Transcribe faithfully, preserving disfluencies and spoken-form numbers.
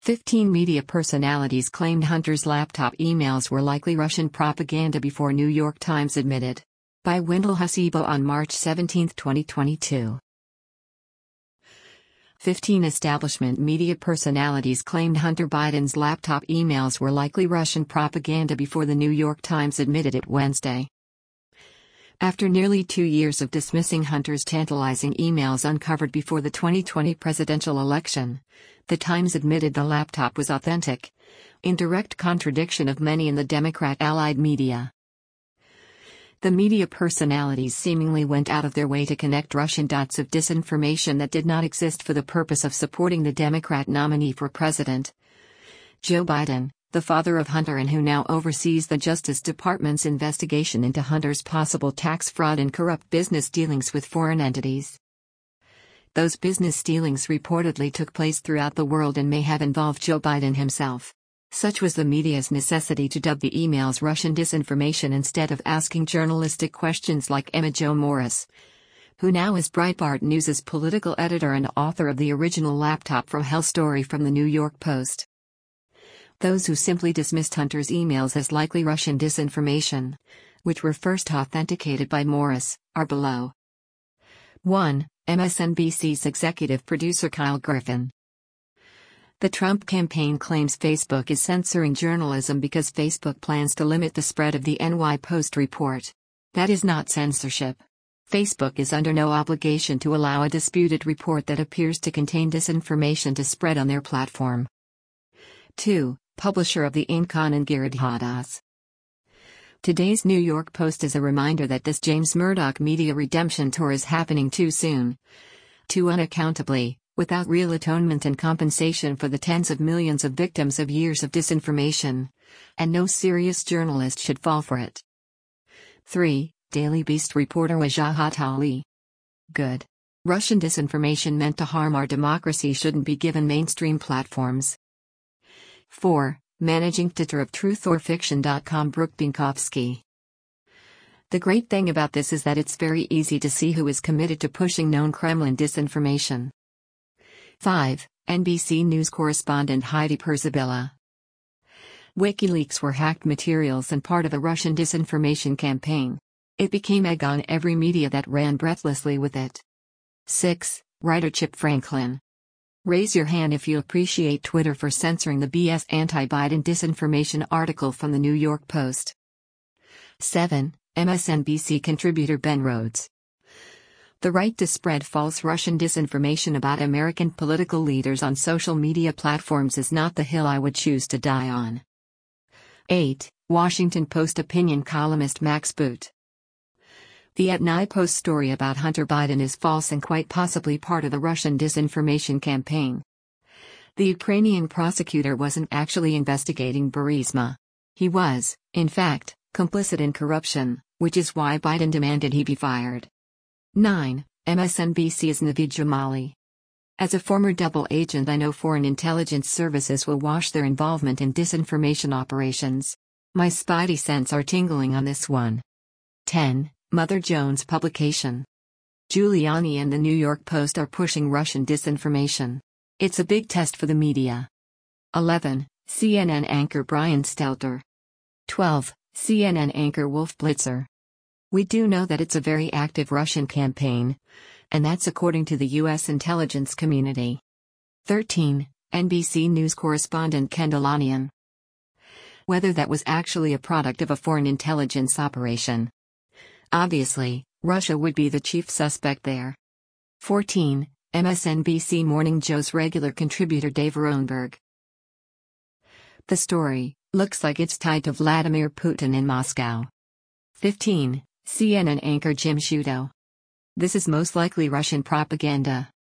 fifteen media personalities claimed Hunter's laptop emails were likely Russian propaganda before New York Times admitted. By Wendell Hasebo on March seventeenth, twenty twenty-two. fifteen establishment media personalities claimed Hunter Biden's laptop emails were likely Russian propaganda before the New York Times admitted it Wednesday. After nearly two years of dismissing Hunter's tantalizing emails uncovered before the twenty twenty presidential election, the Times admitted the laptop was authentic, in direct contradiction of many in the Democrat-allied media. The media personalities seemingly went out of their way to connect Russian dots of disinformation that did not exist for the purpose of supporting the Democrat nominee for president, Joe Biden, the father of Hunter and who now oversees the Justice Department's investigation into Hunter's possible tax fraud and corrupt business dealings with foreign entities. Those business dealings reportedly took place throughout the world and may have involved Joe Biden himself. Such was the media's necessity to dub the emails Russian disinformation instead of asking journalistic questions like Emma Jo Morris, who now is Breitbart News' political editor and author of the original Laptop from Hell story from the New York Post. Those who simply dismissed Hunter's emails as likely Russian disinformation, which were first authenticated by Morris, are below. one. M S N B C's executive producer Kyle Griffin. The Trump campaign claims Facebook is censoring journalism because Facebook plans to limit the spread of the N Y Post report. That is not censorship. Facebook is under no obligation to allow a disputed report that appears to contain disinformation to spread on their platform. two. Publisher of the Incon and Garrett Hadas. Today's New York Post is a reminder that this James Murdoch media redemption tour is happening too soon. Too unaccountably, without real atonement and compensation for the tens of millions of victims of years of disinformation. And no serious journalist should fall for it. three. Daily Beast reporter Wajahat Ali. Good. Russian disinformation meant to harm our democracy shouldn't be given mainstream platforms. four. Managing editor of truth or fiction dot com Brooke Binkowski. The great thing about this is that it's very easy to see who is committed to pushing known Kremlin disinformation. five. N B C News correspondent Heidi Perzabilla. WikiLeaks were hacked materials and part of a Russian disinformation campaign. It became egg on every media that ran breathlessly with it. six. Writer Chip Franklin. Raise your hand if you appreciate Twitter for censoring the B S anti-Biden disinformation article from the New York Post. seven. M S N B C contributor Ben Rhodes. The right to spread false Russian disinformation about American political leaders on social media platforms is not the hill I would choose to die on. eight. Washington Post opinion columnist Max Boot. The At Night Post story about Hunter Biden is false and quite possibly part of the Russian disinformation campaign. The Ukrainian prosecutor wasn't actually investigating Burisma. He was, in fact, complicit in corruption, which is why Biden demanded he be fired. nine. M S N B C's Naveed Jamali. As a former double agent, I know foreign intelligence services will wash their involvement in disinformation operations. My spidey sense are tingling on this one. ten. Mother Jones publication. Giuliani and the New York Post are pushing Russian disinformation. It's a big test for the media. eleven. C N N anchor Brian Stelter. twelve. C N N anchor Wolf Blitzer. We do know that it's a very active Russian campaign, and that's according to the U S intelligence community. thirteen. N B C News correspondent Kendall Onion. Whether that was actually a product of a foreign intelligence operation. Obviously, Russia would be the chief suspect there. fourteen. M S N B C Morning Joe's regular contributor Dave Roenberg. The story looks like it's tied to Vladimir Putin in Moscow. fifteen. C N N anchor Jim Sciutto. This is most likely Russian propaganda.